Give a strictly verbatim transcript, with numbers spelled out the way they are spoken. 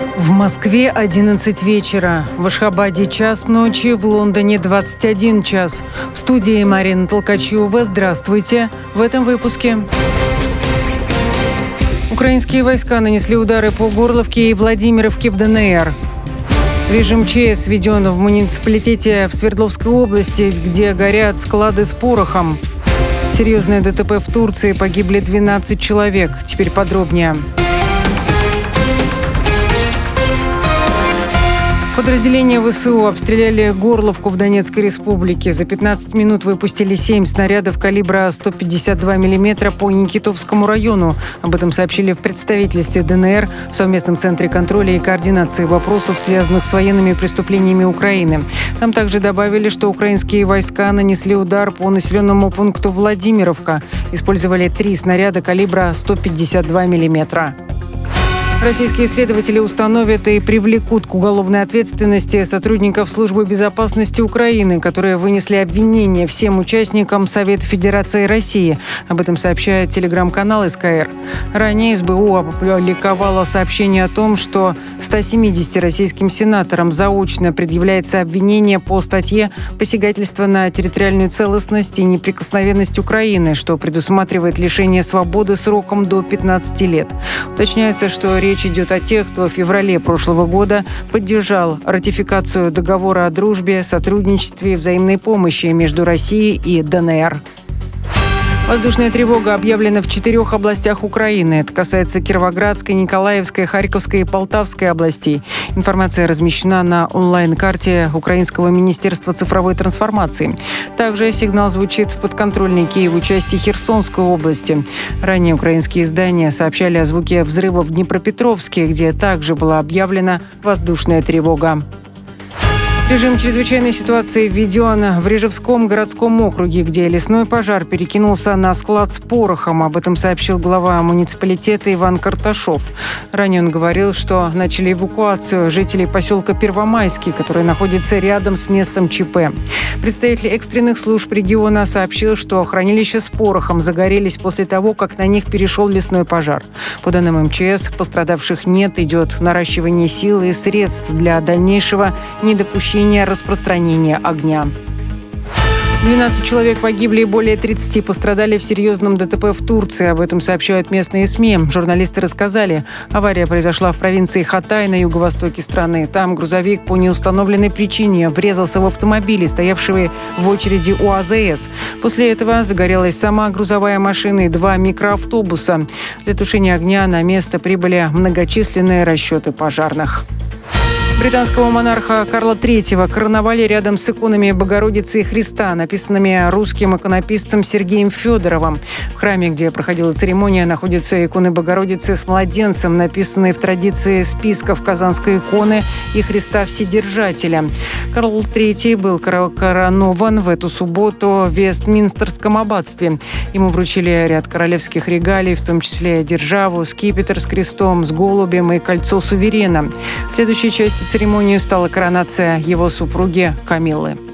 В Москве одиннадцать вечера, в Ашхабаде час ночи, в Лондоне двадцать один час. В студии Марина Толкачева. Здравствуйте. В этом выпуске. Украинские войска нанесли удары по Горловке и Владимировке в ДНР. Режим ЧС введен в муниципалитете в Свердловской области, где горят склады с порохом. Серьезное ДТП в Турции, погибли двенадцать человек. Теперь подробнее. Подразделения ВСУ обстреляли Горловку в Донецкой республике. За пятнадцать минут выпустили семь снарядов калибра сто пятьдесят два миллиметра по Никитовскому району. Об этом сообщили в представительстве ДНР в совместном центре контроля и координации вопросов, связанных с военными преступлениями Украины. Там также добавили, что украинские войска нанесли удар по населенному пункту Владимировка. Использовали три снаряда калибра сто пятьдесят два миллиметра. Российские следователи установят и привлекут к уголовной ответственности сотрудников Службы безопасности Украины, которые вынесли обвинения всем участникам Совета Федерации России. Об этом сообщает телеграм-канал СКР. Ранее СБУ опубликовала сообщение о том, что ста семидесяти российским сенаторам заочно предъявляется обвинение по статье «Посягательство на территориальную целостность и неприкосновенность Украины», что предусматривает лишение свободы сроком до пятнадцати лет. Уточняется, что речь идет о тех, кто в феврале прошлого года поддержал ратификацию договора о дружбе, сотрудничестве и взаимной помощи между Россией и ДНР. Воздушная тревога объявлена в четырех областях Украины. Это касается Кировоградской, Николаевской, Харьковской и Полтавской областей. Информация размещена на онлайн-карте Украинского министерства цифровой трансформации. Также сигнал звучит в подконтрольной Киеву части Херсонской области. Ранее украинские издания сообщали о звуке взрыва в Днепропетровске, где также была объявлена воздушная тревога. Режим чрезвычайной ситуации введен в Рижевском городском округе, где лесной пожар перекинулся на склад с порохом. Об этом сообщил глава муниципалитета Иван Карташов. Ранее он говорил, что начали эвакуацию жителей поселка Первомайский, который находится рядом с местом ЧП. Представитель экстренных служб региона сообщил, что хранилища с порохом загорелись после того, как на них перешел лесной пожар. По данным МЧС, пострадавших нет, идет наращивание сил и средств для дальнейшего недопущения распространения огня. двенадцать человек погибли и более тридцати пострадали в серьезном ДТП в Турции. Об этом сообщают местные СМИ. Журналисты рассказали, авария произошла в провинции Хатай на юго-востоке страны. Там грузовик по неустановленной причине врезался в автомобили, стоявшие в очереди у АЗС. После этого загорелась сама грузовая машина и два микроавтобуса. Для тушения огня на место прибыли многочисленные расчеты пожарных. Британского монарха Карла третьего короновали рядом с иконами Богородицы и Христа, написанными русским иконописцем Сергеем Федоровым. В храме, где проходила церемония, находятся иконы Богородицы с младенцем, написанные в традиции списков Казанской иконы и Христа Вседержателя. Карл третий был коронован в эту субботу в Вестминстерском аббатстве. Ему вручили ряд королевских регалий, в том числе державу, скипетр с крестом, с голубем и кольцо суверена. Следующей частью церемонии стала коронация его супруги Камиллы.